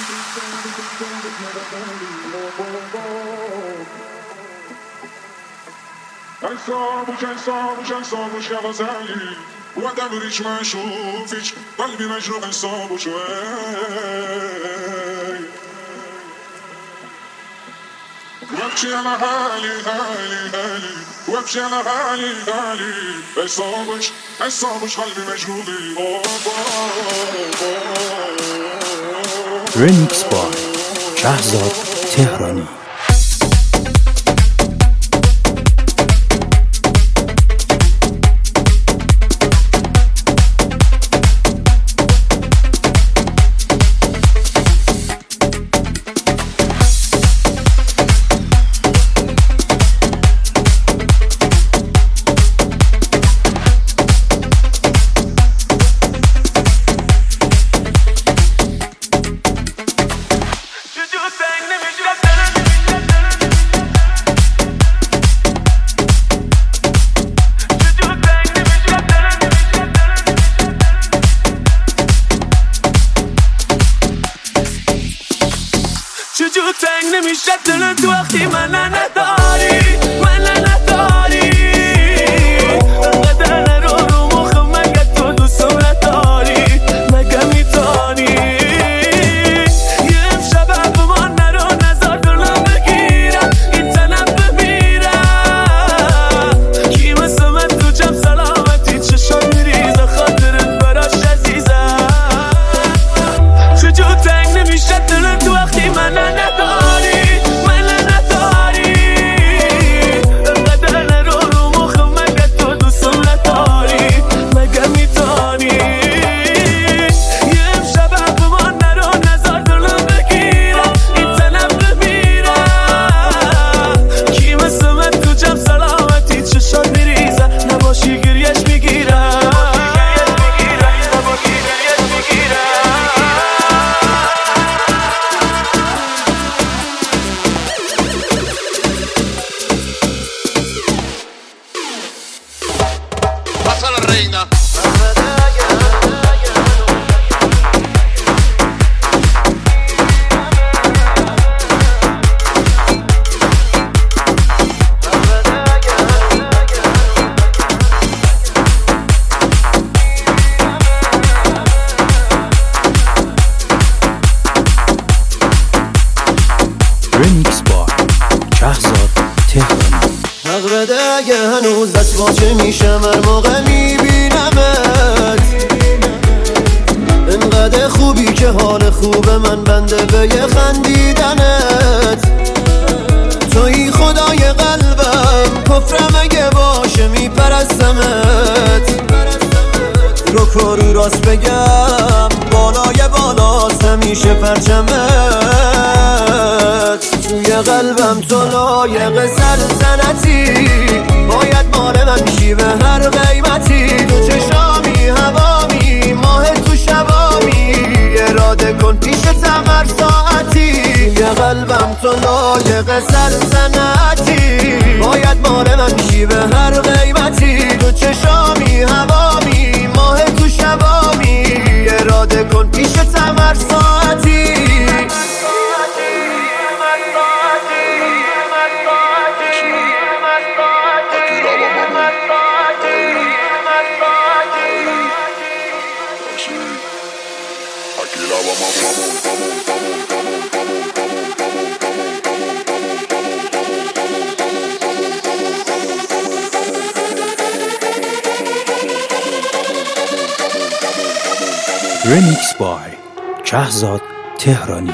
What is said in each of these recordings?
انسان يا غزالي وانت مريش ما اشوفش قلبي مجروح انسان شوي وابكي على حالي وابكي على حالي انسانش قلبي مجروحي ريميکس بای شهزاد تهرانی. چجور تنگ نمیشه دلت وقتی من نداری انقدر نرو رو مخم مگه تو دوستم نداری مگه میتانی یه امشب به من نرو نزار دلم بگیرم این تنم بمیرم کی مثل من تو جمع سلامتی چشم میریزه خاطرت براش عزیزم چجور تنگ نمیشه دلت وقتی من نداری انقدر نرو رو مخم مگه تو دوستم نداری مگه میتانی یه امشب به من نرو نزار دلم بگیرم این تنم بمیرم کی مثل من تو جمع سلامتی چشات میریزه نباشی گریش میگیرم Pasa la reina. ريميکس بای شهزاد تهرانی. حق بده اگه هنوز دست باچه میشم هر موقع میبینمت انقدر خوبی که حال خوب من بنده به یه خندیدنت توی خدای قلبم کفرم اگه باشه میپرستمت رو راست بگم بالای بالاست همیشه پرچمت توی قلبم تو لایق سلطنتی باید مال من میشی به هر قیمتی تو چشامی هوامی ماه تو شبامی اراده کن پیشتم هر ساعتی توی قلبم تو لایق سلطنتی باید مال من میشی به هر قیمتی تو چشامی هوامی ماه تو شبامی اراده کن پیشتم هر ساعتی ريميکس بای شهزاد تهرانی.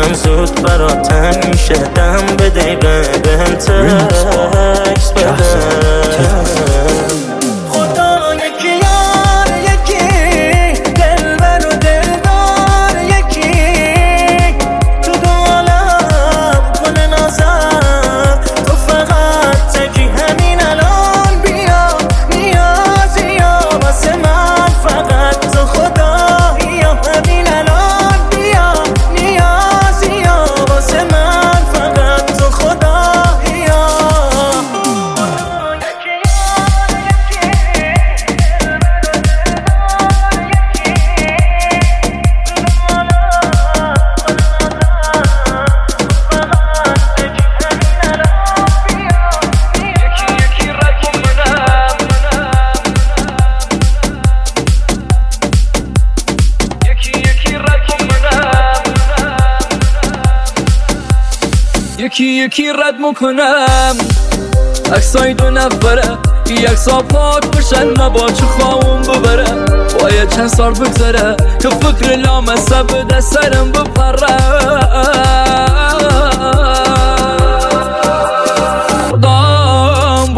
دلم زود برات تنگ میشه، دم به دقیقه بهم تکس بده. خدا یکی یار یکی، دلبر و دلدار یکی، تو دو عالم کنه نازم، تو فقط تکی همین الان بیا، نیازی یا واسه من فقط تو خدا، یا همین الان بیا، نیازی یا واسه من فقط تو خدا. یکی یکی رد میکنم عکسای دو نفره، عکسا پاک بشن مباچه خواهم ببرم، باید چند سال بگذره که فکر لامصب به سرم بپره. خدام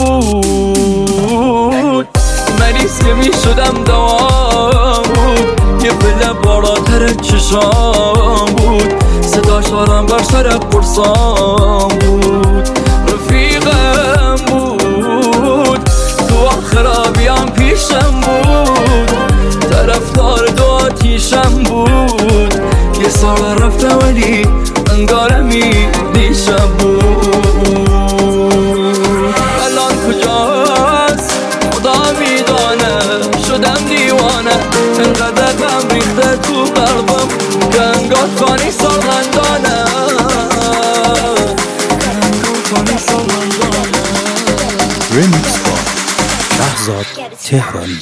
بود مریض که میشدم دوام بود، یه پله بالاتر چشام بود، صداش آرام بر سر قرصام بود، رفیقم بود تو آخرابیام پیشم بود، طرفدار دو آتیشم بود، یه سال رفته ولی انگارمی دیشم بود. الان کجاست خدا میدانه، شدم دیوانه، انقدر غم ریخته تو قلبم که انگار خانی سالغندانه. رمیکس با شهزاد تهرانی.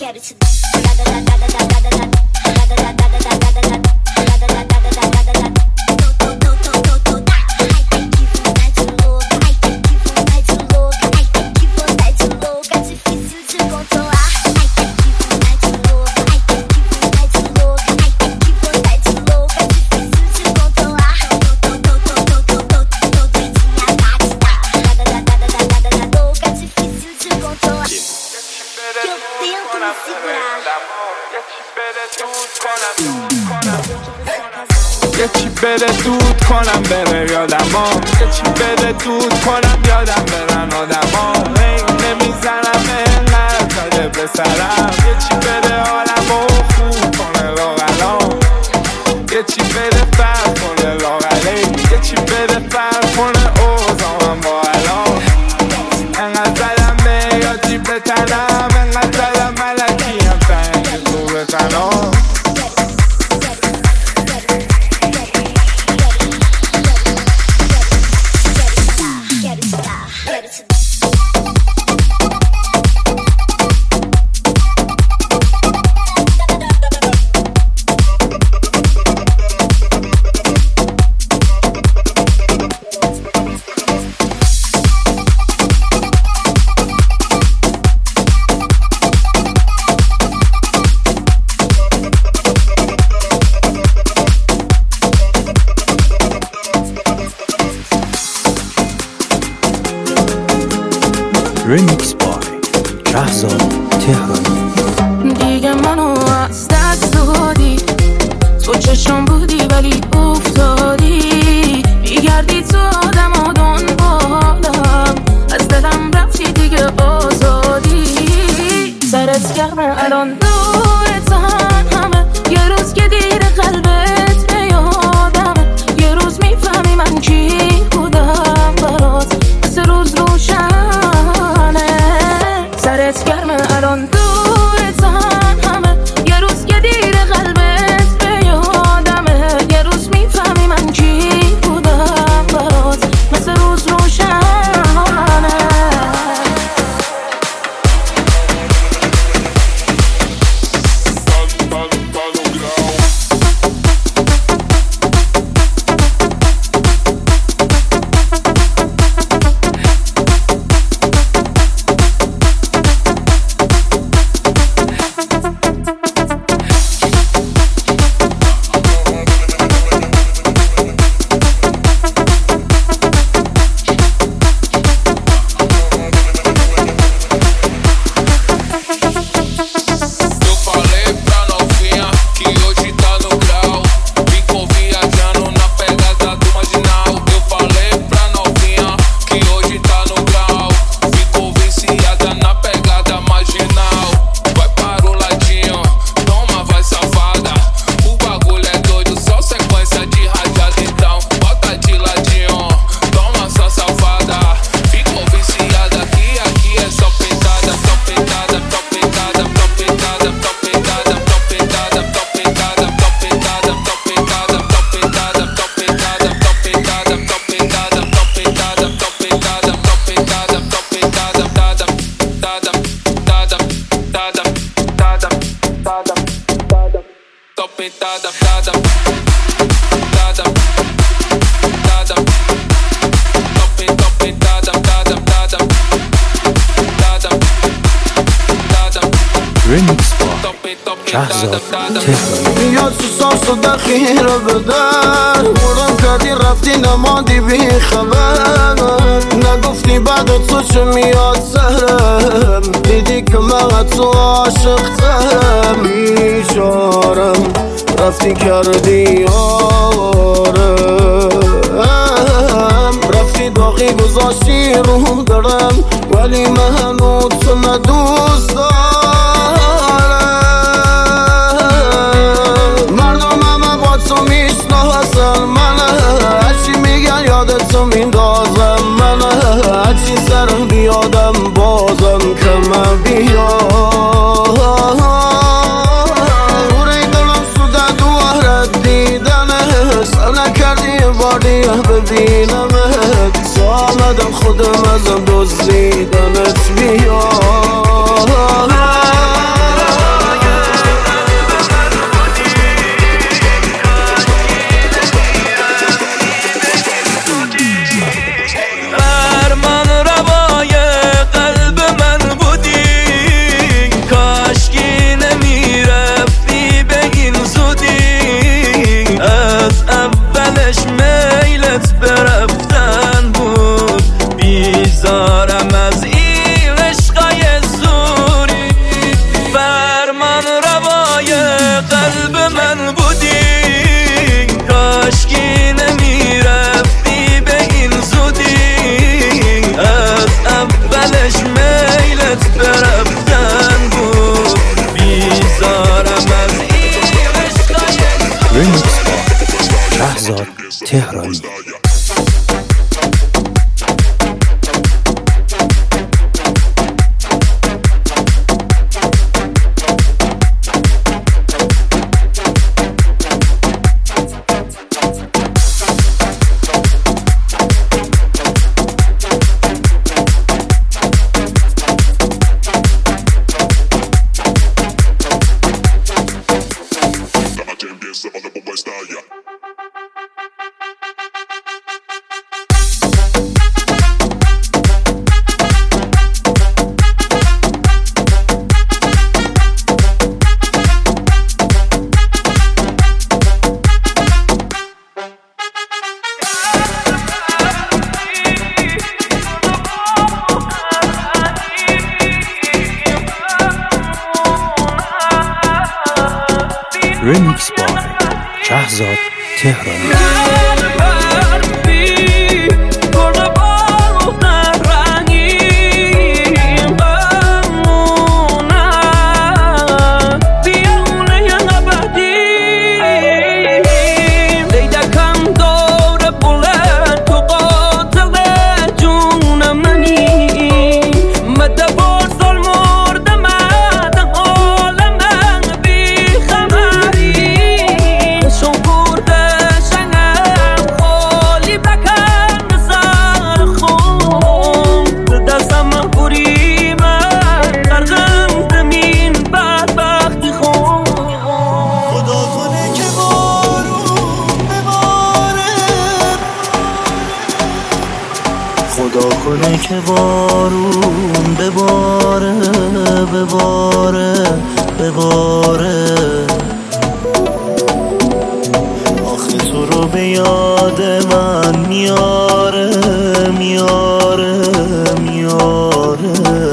یه چی بده دود کنم بره یادما، یه چی بده دود کنم یادم برن آدما، نمیزنم اینقدر زده به سرم، یه چی بده حالمو خوب کنه لاغلام، یه چی بده فرق کنه لاغلی، یه چی بده فرق کنه اوزامم با الان، انقدر زدم به یا چی بتنم، انقدر زدم ملکی هم تنگی تو بتنم. رمیکس بای شهزاد تهرانی. دیگه منو از دست دادی، تو چشم بودی ولی افتادی، میگردی تو آدم و دنبالم، از دلم رفتی دیگه آزادی، سرت گرمه الان دورتن همه، یه روز که دیر قلبت به یادمه، یه روز میفهمی من کی بودم برات، مثل روز روشنه، سرت گرمه الان دورتن همه، یه روز که دیر قلبت به یادمه، یه روز میفهمی من شهرزاد تهرانی. میاد تو ساس و دخیره بدن مردم کردی رفتی نمادی بی خبر نگفتی بعد تو چه میاد سرم دیدی که من تو عاشق ترم بیچارم رفتی کردی آرم رفتی داغی گذاشتی رو دارم ولی من تو ندوست دارم مردم همه با تو میشناسن من هرچی میگن یادتو میندازم من هرچی سرم بیادم بازم که من بیام روی دلم سوده دوارت دیدنه سر نکردی یه بار دیگه ببینمت سامدم خودم ازم دزدیدنت بیام رمیکس با شهرزاد تهرانی. رمیکس با شهرزاد تهرانی. خدا کنه که بارون بباره بباره بباره آخه تو رو به یاد من میاره میاره میاره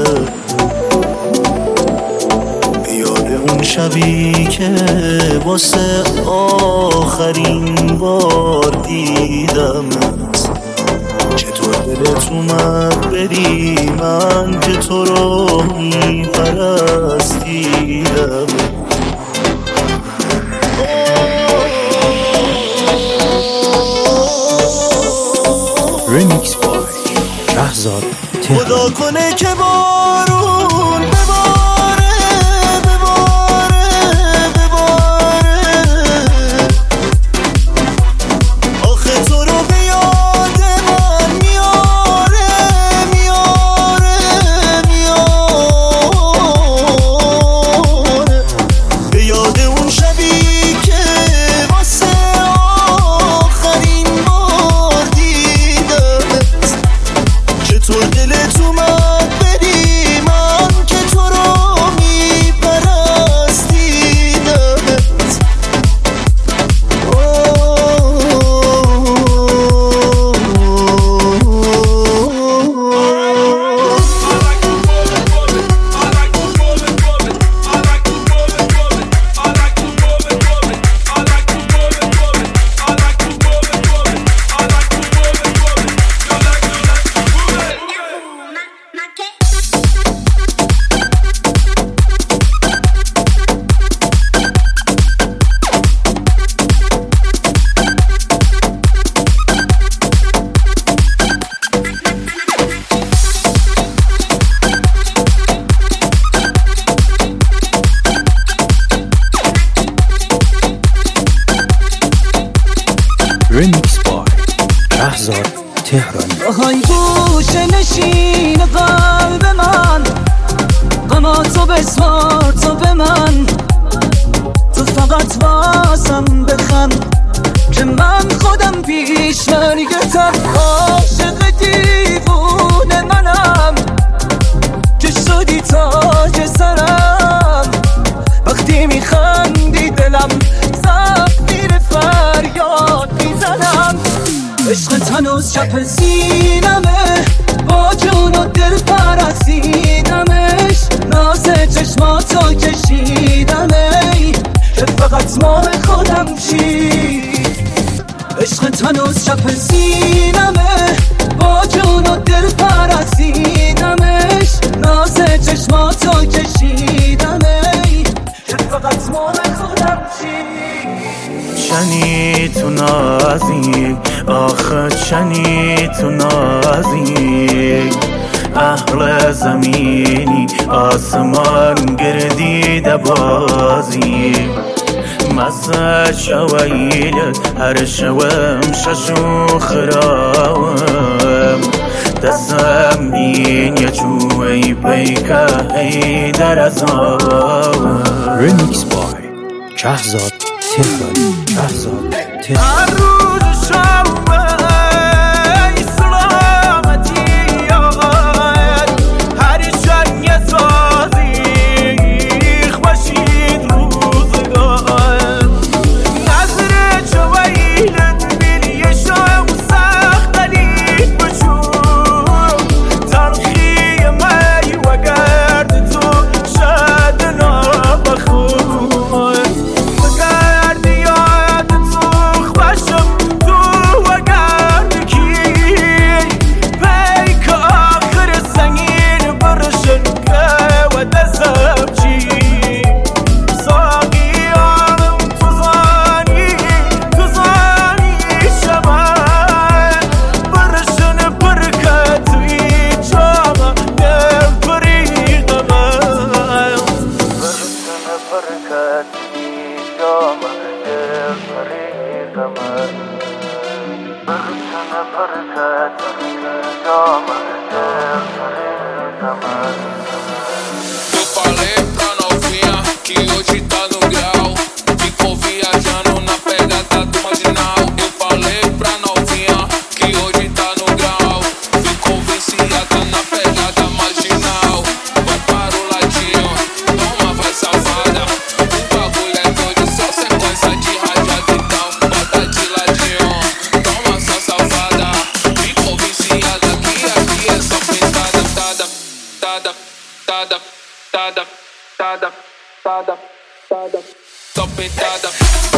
به یاد اون شبی که واسه آخرین بار دیدمت چطور دلت اومد بری من که تو رو میپرستیدم رمیکس با شهرزاد تهرانی. خدا کنه که بارون بباره بباره بباره آخه تو رو به یاد من میاره میاره میاره به یاد اون شبی که واسه آخرین بار دیدمت چطور دلت اومد بری شهرزاد تهرانی. آهای گوشه نشین قلب من، غماتو بسپار تو به من، تو فقط واسم بخند که من خودم پیش مرگتم. عاشق دیوونه منم که شدی تاج سرم، وقتی میخندی دلم زخمیر فریاد میزنم. عشقت هنوز چپ سینمه، با جون و دل پرستیدمش، ناز چشماتو کشیدمه که فقط مال خودم چی. عشقت هنوز چپ سینمه، با جون و دل پرستیدمش، ناز چشماتو کشیدمه که فقط مال خودم چی. چنی تو نازی آخه چنی تو نازی، اهل زمینی آسمان گردیده بازی، مزه شویل هر شوم ششو خراوم، دستم این یه چوی پیکه ای در ازاوم. ریمیکس بای شهرزاد تهرانی. شهرزاد تهرانی. Eu falei pra novinha que hoje tá no grau, ficou viajando na pegada do marginal. Eu falei pra novinha que hoje tá no grau, ficou viciada na pegada marginal. Vai para o ladinho, toma, vai safada. O bagulho é doido, só sequência de rajada. Então bota de ladinho, toma, só safada. Ficou viciada, aqui é só pintada, tada, tada, tada, tada, tada, tada, tada, só pintada.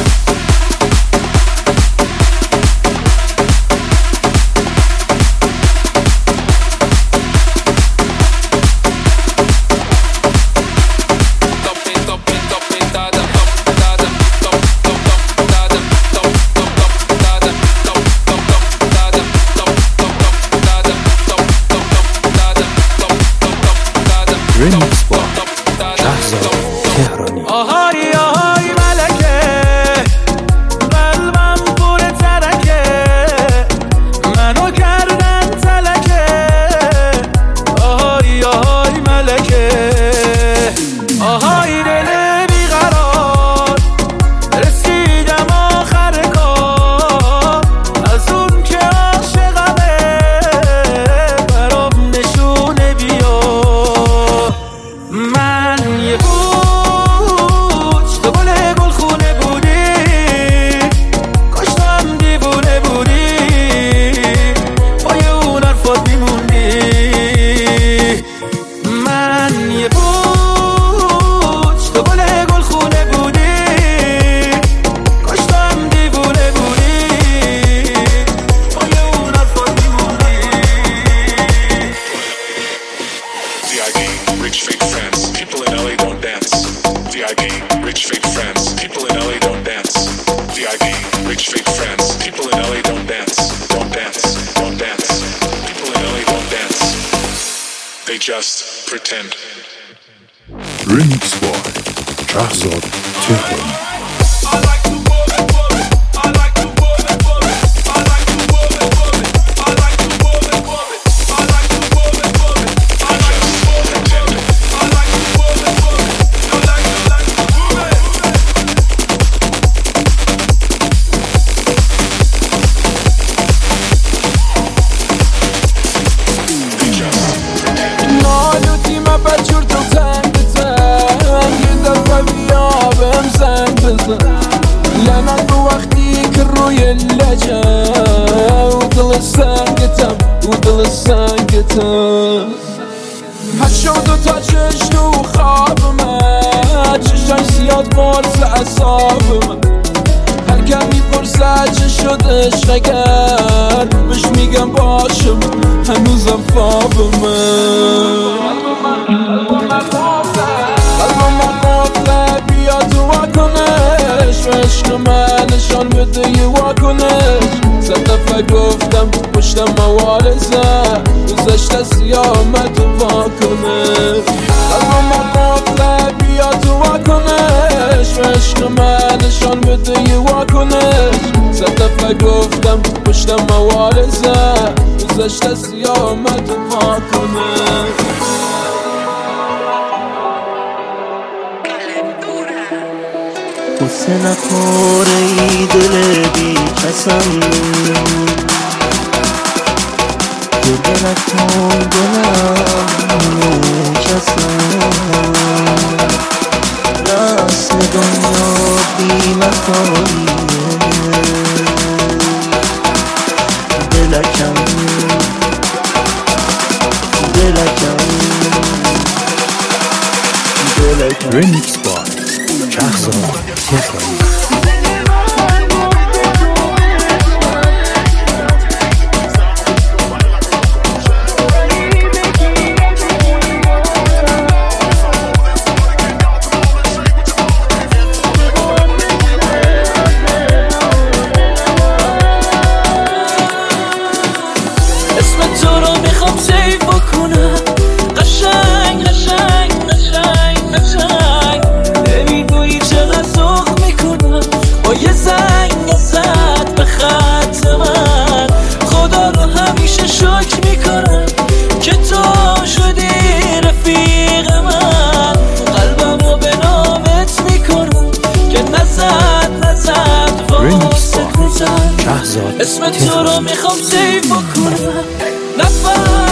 ریمیکس بای شهرزاد تهرانی. آهای آهای ملکه، قلبم پر ترکه، منو کردن تلکه. آهای آهای ملکه، آهای دل بیقرار، رسیدم آخر کار، از اون که عاشقمه برام نشونه بیا. من یه بوچ تو گل خونه بودی، کاشتم دیوونه بودی، پای اون حرفات میموندی. من یه بوچ تو گل خونه بودی، کاشتم دیوونه بودی، پای اون حرفات میموندی. VIB, rich fake friends, people in LA don't dance. VIB, rich fake friends, people in LA don't dance. VIB, rich fake friends, people in LA don't dance. Don't dance, don't dance. People in LA don't dance. They just pretend. ریمیکس بای شهرزاد تهرانی. I like to bullet, bullet. I like to bullet, bullet. I like to bullet, bullet. سنگته هشت تا چش تو خواب من چشای زیاد قرص اصاب من هر کم میپرسد چه شدش اگر بهش میگم باشم هنوزم خواب من قلبم من قفله بیا تو واکنش و عشق من نشان بده یه واکنش صد دفعه گفتم پشتم موارزه گذشته سیاه آمد تو واکنش قلبم من قفله بیا تو واکنش و عشق من نشان بده یه واکنش صد دفعه گفتم پشتم موارزه گذشته سیاه آمد تو واکنش قصه نخوره ای دل بی کسم گرده نکن دلم کسم راست دنیا بی مفاییه دلکم Remix by Shahzad Tehrani. اسم تو رو میخوام سیف بکنم نفر